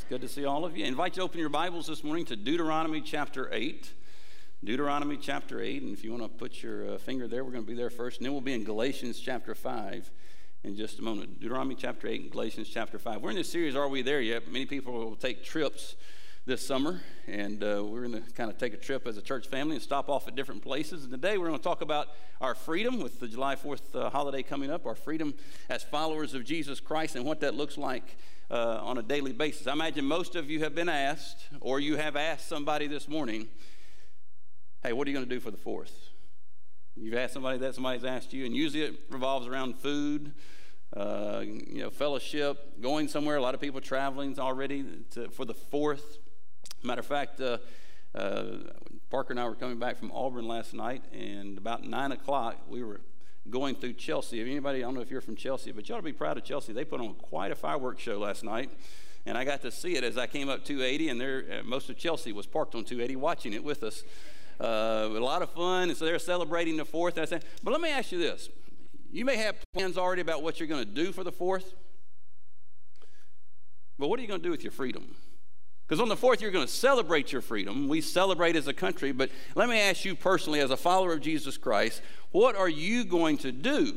Good to see all of you. I invite you to open your Bibles this morning to Deuteronomy chapter 8. Deuteronomy chapter 8, and if you want to put your finger there, we're going to be there first, and then we'll be in Galatians chapter 5 in just a moment. Deuteronomy chapter 8 and Galatians chapter 5. We're in this series, Are We There Yet? Many people will take trips this summer, and we're going to kind of take a trip as a church family and stop off at different places. And today we're going to talk about our freedom with the July 4th holiday coming up, our freedom as followers of Jesus Christ and what that looks like on a daily basis. I imagine most of you have been asked, or you have asked somebody this morning, hey, what are you going to do for the 4th? You've asked somebody that, somebody's asked you, and usually it revolves around food, fellowship, going somewhere. A lot of people traveling already for the 4th. Matter of fact, Parker and I were coming back from Auburn last night, and about 9 o'clock we were going through Chelsea. If anybody, I don't know if you're from Chelsea, but you ought to be proud of Chelsea. They put on quite a fireworks show last night, and I got to see it as I came up 280, and most of Chelsea was parked on 280 watching it with us. A lot of fun, and so they're celebrating the 4th. And I said, but let me ask you this. You may have plans already about what you're going to do for the 4th, but what are you going to do with your freedom? Because on the 4th, you're going to celebrate your freedom. We celebrate as a country, but let me ask you personally, as a follower of Jesus Christ, what are you going to do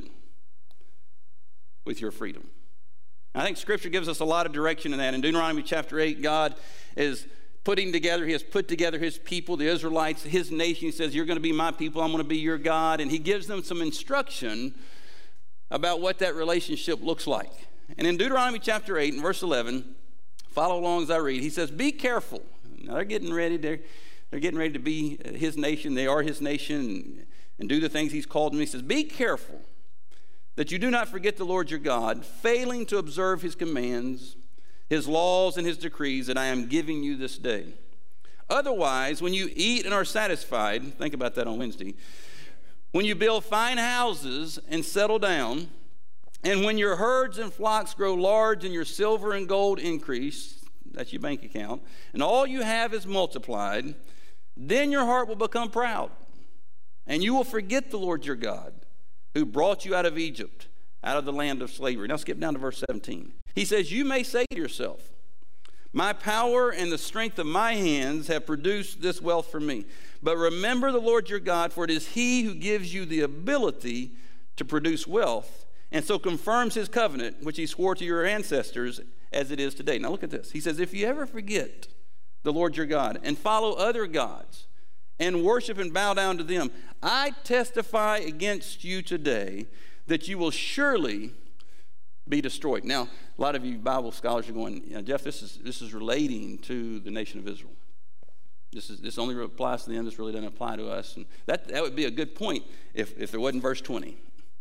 with your freedom? I think Scripture gives us a lot of direction in that. In Deuteronomy chapter 8, God is he has put together his people, the Israelites, his nation. He says, you're going to be my people, I'm going to be your God. And he gives them some instruction about what that relationship looks like. And in Deuteronomy chapter 8 and verse 11, follow along as I read. He says, be careful. Now they're getting ready. They're getting ready to be his nation. They are his nation and do the things he's called them. He says, be careful that you do not forget the Lord your God, failing to observe his commands, his laws, and his decrees that I am giving you this day. Otherwise, when you eat and are satisfied, think about that on Wednesday, when you build fine houses and settle down, and when your herds and flocks grow large and your silver and gold increase, that's your bank account, and all you have is multiplied, then your heart will become proud, and you will forget the Lord your God, who brought you out of Egypt, out of the land of slavery. Now skip down to verse 17. He says, you may say to yourself, my power and the strength of my hands have produced this wealth for me. But remember the Lord your God, for it is he who gives you the ability to produce wealth, and so confirms his covenant, which he swore to your ancestors as it is today. Now look at this. He says, if you ever forget the Lord your God and follow other gods and worship and bow down to them, I testify against you today that you will surely be destroyed. Now, a lot of you Bible scholars are going, Jeff, this is relating to the nation of Israel. This only applies to them. This really doesn't apply to us. And that would be a good point if there wasn't verse 20.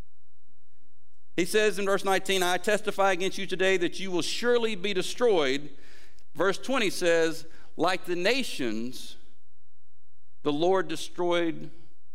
He says in verse 19, I testify against you today that you will surely be destroyed. Verse 20 says, like the nations, the Lord destroyed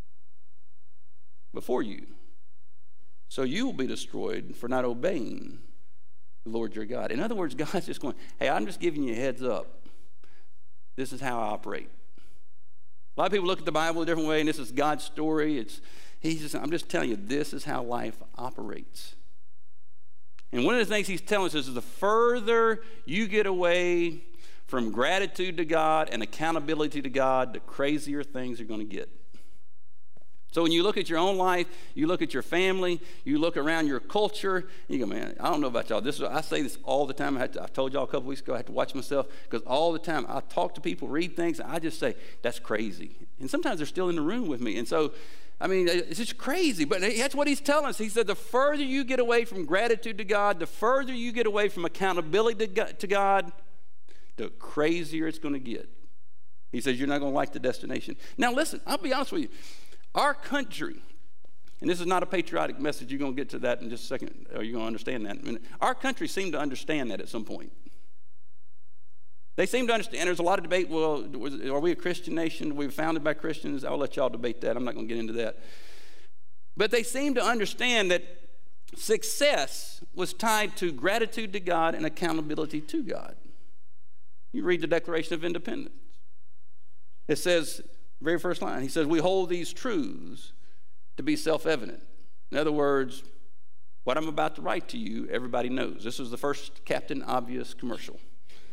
before you. So you will be destroyed for not obeying the Lord your God. In other words, God's just going, hey, I'm just giving you a heads up. This is how I operate. A lot of people look at the Bible a different way, and this is God's story. I'm just telling you, this is how life operates. And one of the things he's telling us is the further you get away from gratitude to God and accountability to God, the crazier things are going to get. So when you look at your own life, you look at your family, you look around your culture, you go, man, I don't know about y'all. I say this all the time. I told y'all a couple weeks ago, I had to watch myself, because all the time I talk to people, read things, and I just say, that's crazy. And sometimes they're still in the room with me. And so, I mean, it's just crazy. But that's what he's telling us. He said the further you get away from gratitude to God, the further you get away from accountability to God, the crazier it's going to get. He says you're not going to like the destination. Now listen, I'll be honest with you. Our country, and this is not a patriotic message, you're going to get to that in just a second, or you're going to understand that in a minute. Our country seemed to understand that at some point. They seem to understand. There's a lot of debate, well, are we a Christian nation? Were we founded by Christians? I'll let y'all debate that. I'm not going to get into that. But they seem to understand that success was tied to gratitude to God and accountability to God. You read the Declaration of Independence. It says, very first line, he says, we hold these truths to be self-evident. In other words, what I'm about to write to you, everybody knows. This was the first Captain Obvious commercial.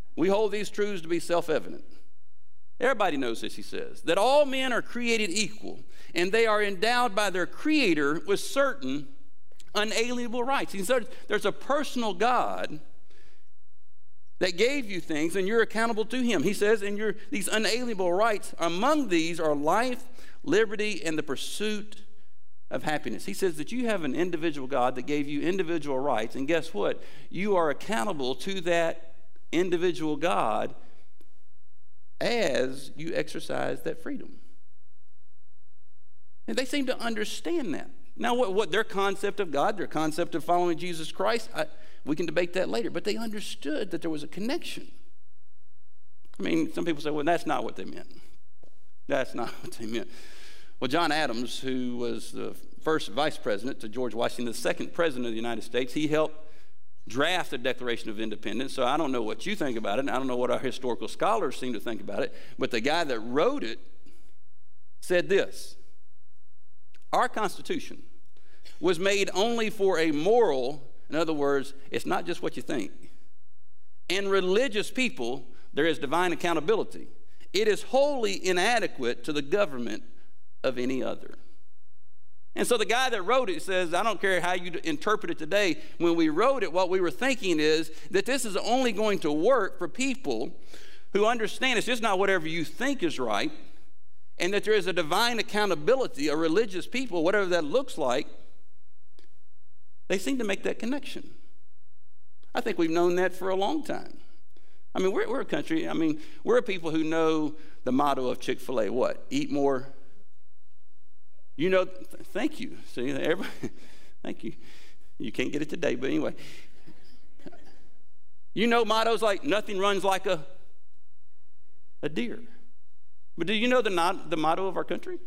We hold these truths to be self-evident. Everybody knows this, he says, that all men are created equal, and they are endowed by their Creator with certain unalienable rights. He said there's a personal God that gave you things, and you're accountable to him. He says, and these unalienable rights, among these are life, liberty, and the pursuit of happiness. He says that you have an individual God that gave you individual rights, and guess what? You are accountable to that individual God as you exercise that freedom. And they seem to understand that. Now, what their concept of God, their concept of following Jesus Christ, we can debate that later, but they understood that there was a connection. I mean, some people say, well, that's not what they meant. That's not what they meant. Well, John Adams, who was the first vice president to George Washington, the second president of the United States, he helped draft the Declaration of Independence. So I don't know what you think about it, and I don't know what our historical scholars seem to think about it, but the guy that wrote it said this: our Constitution was made only for a moral, in other words, it's not just what you think. In religious people, there is divine accountability. It is wholly inadequate to the government of any other. And so the guy that wrote it says, I don't care how you interpret it today. When we wrote it, what we were thinking is that this is only going to work for people who understand it's just not whatever you think is right, and that there is a divine accountability, a religious people, whatever that looks like. They seem to make that connection. I think we've known that for a long time. I mean, we're a country, we're a people who know the motto of Chick-fil-A, what? Eat more. You know, thank you. See, everybody, thank you. You can't get it today, but anyway. You know mottos like nothing runs like a deer. But do you know the motto of our country?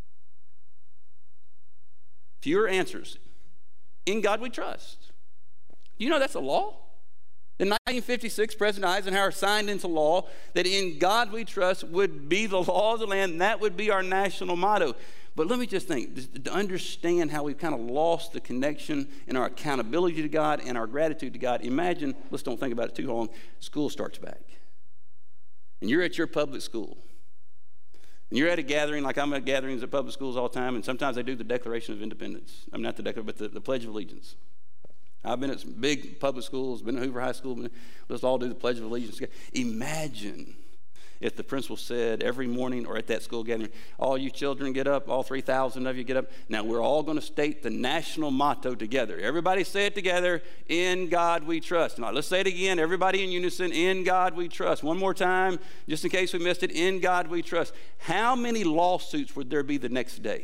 Fewer answers. In God we trust. You know that's a law? In 1956, President Eisenhower signed into law that in God we trust would be the law of the land, and that would be our national motto. But let me just think, to understand how we've kind of lost the connection in our accountability to God and our gratitude to God. Imagine, let's don't think about it too long, school starts back. And you're at your public school. And you're at a gathering, like I'm at gatherings at public schools all the time, and sometimes they do the Declaration of Independence. Not the Declaration, but the Pledge of Allegiance. I've been at some big public schools, been at Hoover High School, let's all do the Pledge of Allegiance. Imagine if the principal said every morning or at that school gathering, all you children get up, all 3,000 of you get up. Now we're all going to state the national motto together. Everybody say it together, in God we trust. Now let's say it again, everybody in unison, in God we trust. One more time, just in case we missed it, in God we trust. How many lawsuits would there be the next day?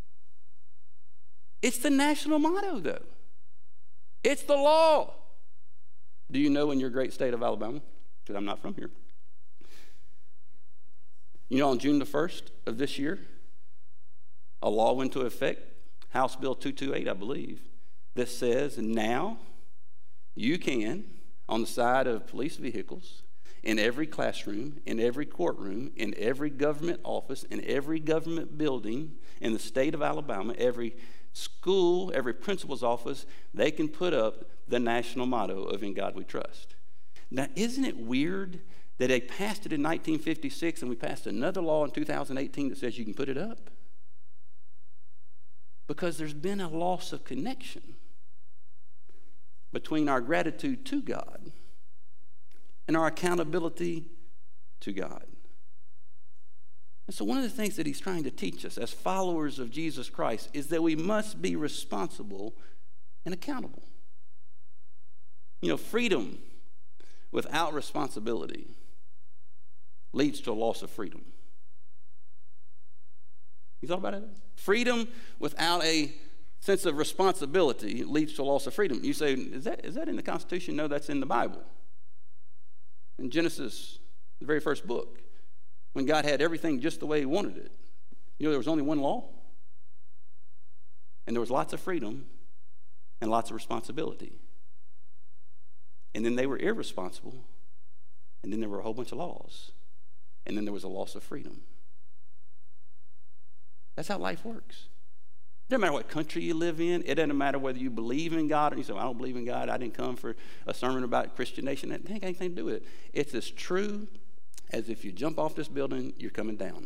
It's the national motto though. It's the law. Do you know in your great state of Alabama? Because I'm not from here. You know, on June the 1st of this year, a law went into effect, House Bill 228, I believe, that says now you can, on the side of police vehicles, in every classroom, in every courtroom, in every government office, in every government building in the state of Alabama, every school, every principal's office, they can put up the national motto of In God We Trust. Now, isn't it weird that they passed it in 1956 and we passed another law in 2018 that says you can put it up? Because there's been a loss of connection between our gratitude to God and our accountability to God. And so one of the things that he's trying to teach us as followers of Jesus Christ is that we must be responsible and accountable. You know, freedom without responsibility leads to a loss of freedom. You thought about it? Freedom without a sense of responsibility leads to a loss of freedom. You say, is that in the Constitution? No, that's in the Bible. In Genesis, the very first book, when God had everything just the way he wanted it. You know, there was only one law. And there was lots of freedom and lots of responsibility. And then they were irresponsible. And then there were a whole bunch of laws. And then there was a loss of freedom. That's how life works. It doesn't matter what country you live in. It doesn't matter whether you believe in God or you say, well, I don't believe in God. I didn't come for a sermon about Christian nation. That ain't anything to do with it. It's as true as if you jump off this building, you're coming down.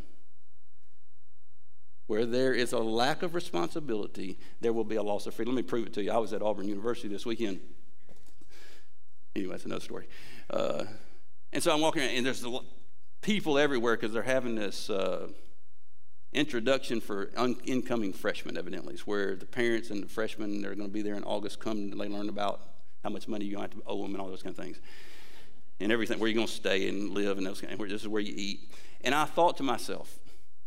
Where there is a lack of responsibility, there will be a loss of freedom. Let me prove it to you. I was at Auburn University this weekend. Anyway, that's another story. And so I'm walking around, and there's people everywhere because they're having this introduction for incoming freshmen, evidently. It's where the parents and the freshmen that are going to be there in August come and they learn about how much money you're going to have to owe them and all those kind of things. And everything, where you're going to stay and live, and those kind of, this is where you eat. And I thought to myself,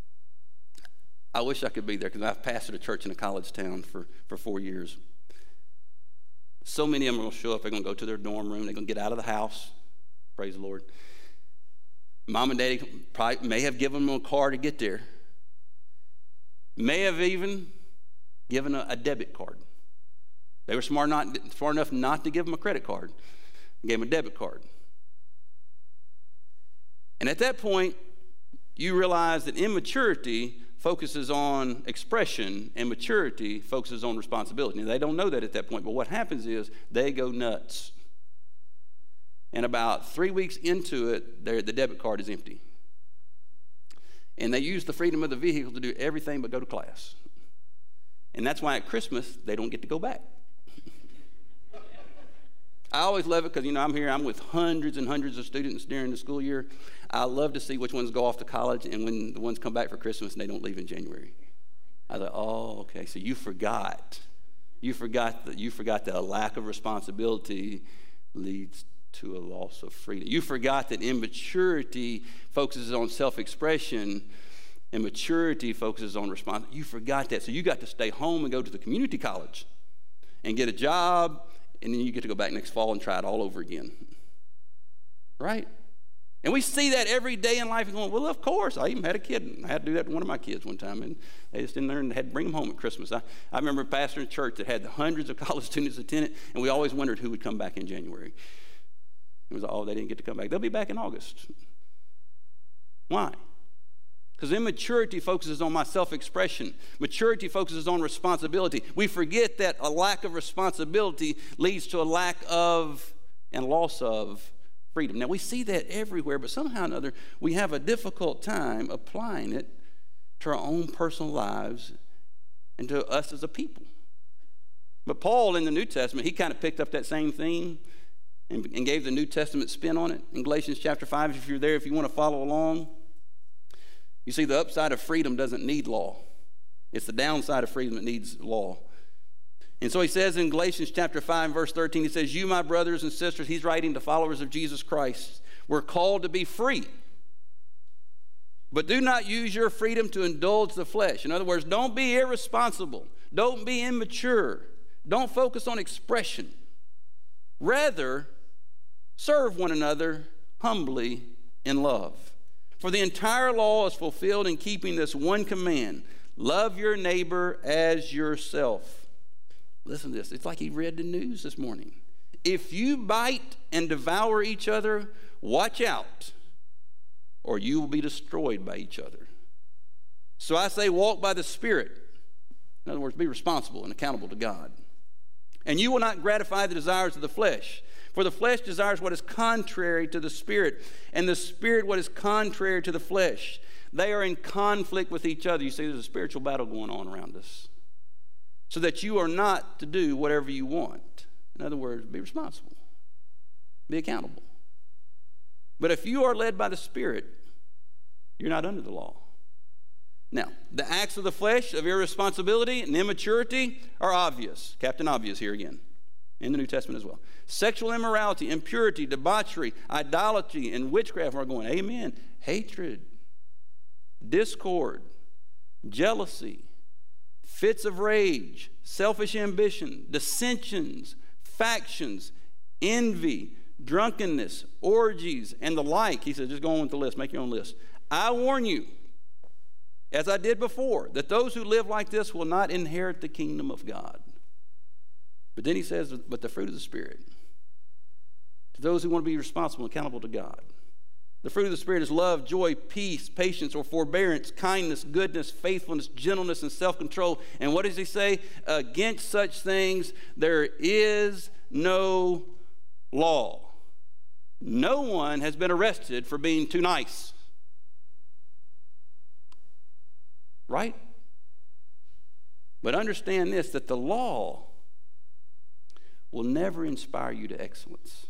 I wish I could be there because I've pastored a church in a college town for 4 years. So many of them are going to show up. They're going to go to their dorm room. They're going to get out of the house. Praise the Lord. Mom and Daddy probably may have given them a car to get there. May have even given a debit card. They were smart enough not to give them a credit card. They gave them a debit card. And at that point, you realize that immaturity focuses on expression and maturity focuses on responsibility. Now, they don't know that at that point, but what happens is they go nuts. And about 3 weeks into it, the debit card is empty. And they use the freedom of the vehicle to do everything but go to class. And that's why at Christmas, they don't get to go back. I always love it because, I'm with hundreds and hundreds of students during the school year. I love to see which ones go off to college and when the ones come back for Christmas and they don't leave in January. I thought, oh, okay, so you forgot. You forgot that a lack of responsibility leads to a loss of freedom. You forgot that immaturity focuses on self-expression and maturity focuses on responsibility. You forgot that, so you got to stay home and go to the community college and get a job, and then you get to go back next fall and try it all over again. Right? And we see that every day in life and going, well, of course. I even had a kid. I had to do that to one of my kids one time, and they just in there and had to bring them home at Christmas. I remember pastoring a church that had hundreds of college students attend it, and we always wondered who would come back in January. It was, they didn't get to come back. They'll be back in August. Why? Because immaturity focuses on my self-expression. Maturity focuses on responsibility. We forget that a lack of responsibility leads to a lack of and loss of freedom. Now, we see that everywhere, but somehow or another, we have a difficult time applying it to our own personal lives and to us as a people. But Paul in the New Testament, he kind of picked up that same theme and gave the New Testament spin on it. In Galatians chapter 5, if you're there, if you want to follow along, you see, the upside of freedom doesn't need law. It's the downside of freedom that needs law. And so he says in Galatians chapter 5, verse 13, he says, you, my brothers and sisters, he's writing to followers of Jesus Christ, we're called to be free. But do not use your freedom to indulge the flesh. In other words, don't be irresponsible. Don't be immature. Don't focus on expression. Rather, serve one another humbly in love. For the entire law is fulfilled in keeping this one command, love your neighbor as yourself. Listen to this. It's like he read the news this morning. If you bite and devour each other, watch out, or you will be destroyed by each other. So I say, walk by the Spirit. In other words, be responsible and accountable to God. And you will not gratify the desires of the flesh. For the flesh desires what is contrary to the Spirit, and the Spirit what is contrary to the flesh. They are in conflict with each other. You see, there's a spiritual battle going on around us. So that you are not to do whatever you want. In other words, be responsible. Be accountable. But if you are led by the Spirit, you're not under the law. Now, the acts of the flesh of irresponsibility and immaturity are obvious. Captain Obvious here again. In the New Testament as well. Sexual immorality, impurity, debauchery, idolatry, and witchcraft are going. Amen. Hatred, discord, jealousy, fits of rage, selfish ambition, dissensions, factions, envy, drunkenness, orgies, and the like. He says, just go on with the list. Make your own list. I warn you, as I did before, that those who live like this will not inherit the kingdom of God. But then he says, but the fruit of the Spirit, to those who want to be responsible and accountable to God. The fruit of the Spirit is love, joy, peace, patience, or forbearance, kindness, goodness, faithfulness, gentleness, and self-control. And what does he say? Against such things there is no law. No one has been arrested for being too nice. Right? But understand this, that the law will never inspire you to excellence.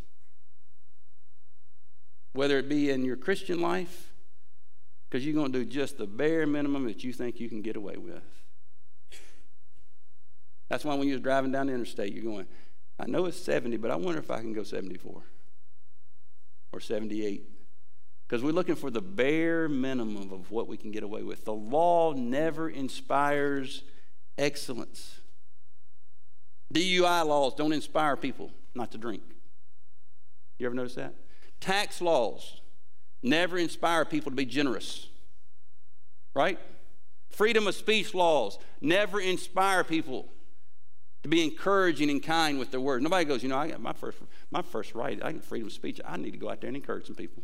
Whether it be in your Christian life, because you're going to do just the bare minimum that you think you can get away with. That's why when you're driving down the interstate, you're going, I know it's 70, but I wonder if I can go 74 or 78. Because we're looking for the bare minimum of what we can get away with. The law never inspires excellence. DUI laws don't inspire people not to drink. You ever notice that? Tax laws never inspire people to be generous. Right? Freedom of speech laws never inspire people to be encouraging and kind with their word. Nobody goes, you know, I got my first right. I get freedom of speech. I need to go out there and encourage some people.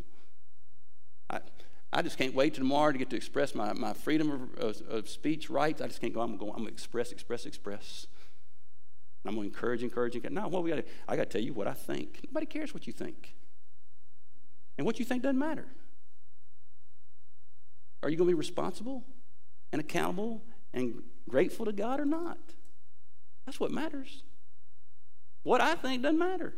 I just can't wait till tomorrow to get to express my freedom of speech rights. I just can't go. I'm going to express. I'm going to encourage. No, what we got to do? I got to tell you what I think. Nobody cares what you think. And what you think doesn't matter. Are you going to be responsible and accountable and grateful to God or not? That's what matters. What I think doesn't matter.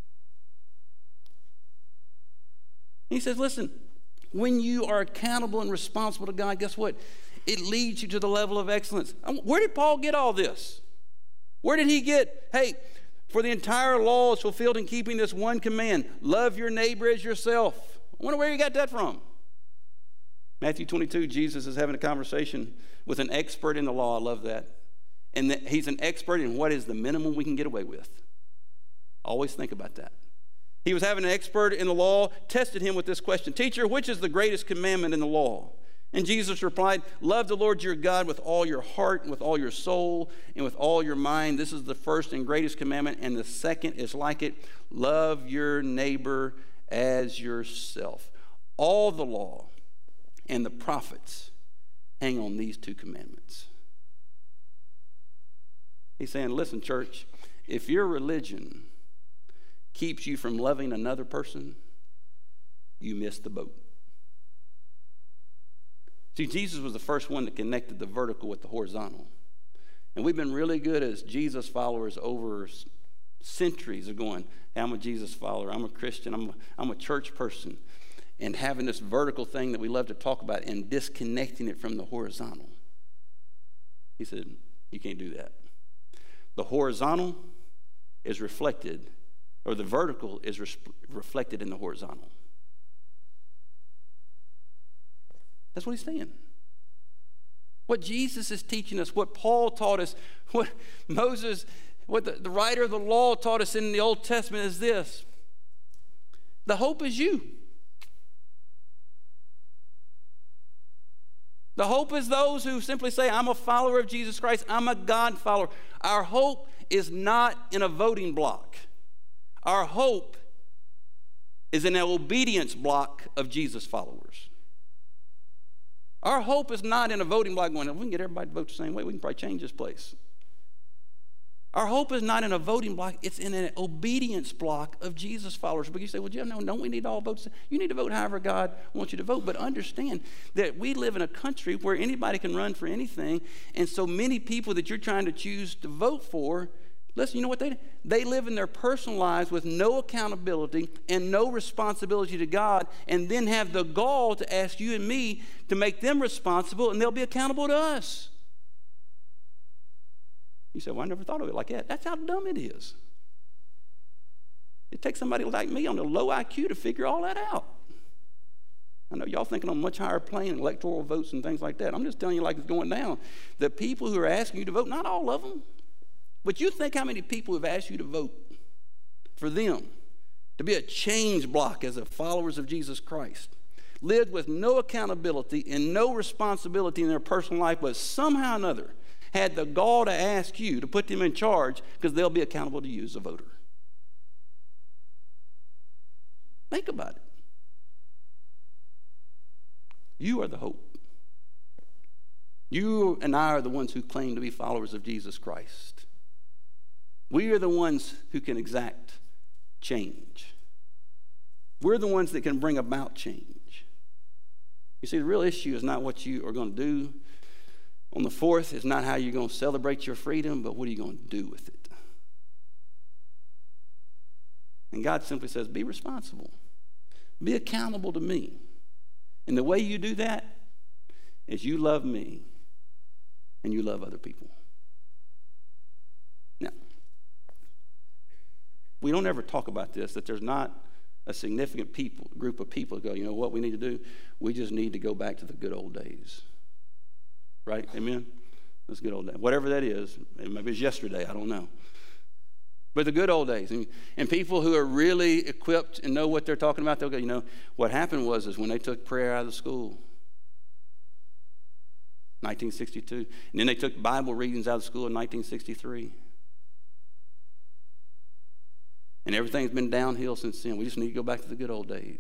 He says, listen, when you are accountable and responsible to God, guess what? It leads you to the level of excellence. Where did Paul get all this? Where did he get, hey, for the entire law is fulfilled in keeping this one command, love your neighbor as yourself. I wonder where he got that from. Matthew 22, Jesus is having a conversation with an expert in the law. I love that. And he's an expert in what is the minimum we can get away with. Always think about that. He was having an expert in the law, tested him with this question, Teacher, which is the greatest commandment in the law? And Jesus replied, love the Lord your God with all your heart, and with all your soul, and with all your mind. This is the first and greatest commandment, and the second is like it. Love your neighbor as yourself. All the law and the prophets hang on these two commandments. He's saying, listen, church, if your religion keeps you from loving another person, you missed the boat. See, Jesus was the first one that connected the vertical with the horizontal. And we've been really good as Jesus followers over centuries of going, hey, I'm a Jesus follower, I'm a Christian, I'm a church person, and having this vertical thing that we love to talk about and disconnecting it from the horizontal. He said, you can't do that. The horizontal is reflected, or the vertical is reflected in the horizontal. That's what he's saying. What Jesus is teaching us, what Paul taught us, what Moses, what the writer of the law taught us in the Old Testament is this. The hope is you. The hope is those who simply say, I'm a follower of Jesus Christ. I'm a God follower. Our hope is not in a voting block. Our hope is in an obedience block of Jesus followers. Our hope is not in a voting block going, if we can get everybody to vote the same way, we can probably change this place. Our hope is not in a voting block, it's in an obedience block of Jesus followers. But you say, well, Jim, no, don't we need all votes? You need to vote however God wants you to vote. But understand that we live in a country where anybody can run for anything. And so many people that you're trying to choose to vote for, listen, you know what they live in their personal lives with no accountability and no responsibility to God, and then have the gall to ask you and me to make them responsible, and they'll be accountable to us. You say, well, I never thought of it like that. That's how dumb it is. It takes somebody like me on a low IQ to figure all that out. I know y'all thinking on a much higher plane, electoral votes and things like that. I'm just telling you like it's going down. The people who are asking you to vote, not all of them, but you think how many people have asked you to vote for them to be a change block as followers of Jesus Christ, lived with no accountability and no responsibility in their personal life, but somehow or another had the gall to ask you to put them in charge because they'll be accountable to you as a voter. Think about it. You are the hope. You and I are the ones who claim to be followers of Jesus Christ. We are the ones who can exact change. We're the ones that can bring about change. You see, the real issue is not what you are going to do on the 4th. It's not how you're going to celebrate your freedom, but what are you going to do with it? And God simply says, be responsible. Be accountable to me. And the way you do that is you love me and you love other people. Now, we don't ever talk about this, that there's not a significant group of people who go, you know what we need to do? We just need to go back to the good old days. Right? Amen? Those good old days. Whatever that is. Maybe it's yesterday. I don't know. But the good old days. And people who are really equipped and know what they're talking about, they'll go, you know, what happened was when they took prayer out of the school, 1962. And then they took Bible readings out of school in 1963. And everything's been downhill since then. We just need to go back to the good old days.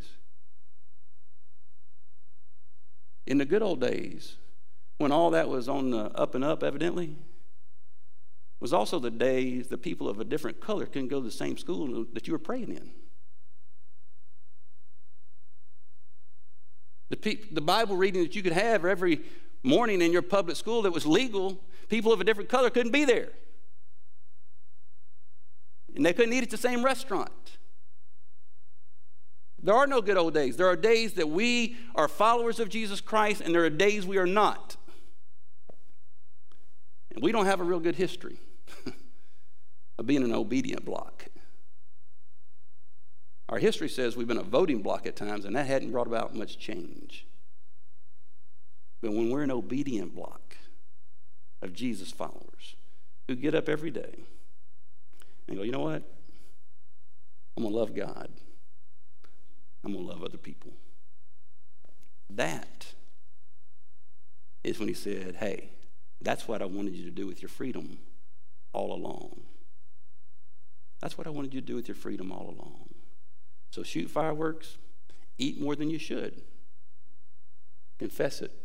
In the good old days, when all that was on the up and up, evidently, was also the days the people of a different color couldn't go to the same school that you were praying in. The Bible reading that you could have every morning in your public school that was legal, people of a different color couldn't be there. And they couldn't eat at the same restaurant. There are no good old days. There are days that we are followers of Jesus Christ, and there are days we are not. And we don't have a real good history of being an obedient bloc. Our history says we've been a voting bloc at times, and that hadn't brought about much change. But when we're an obedient bloc of Jesus followers who get up every day and go, you know what? I'm going to love God. I'm going to love other people. That is when he said, hey, that's what I wanted you to do with your freedom all along. That's what I wanted you to do with your freedom all along. So shoot fireworks, eat more than you should. Confess it.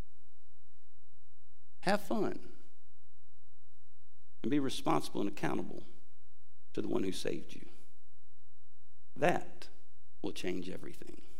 Have fun. And be responsible and accountable to the one who saved you. That will change everything.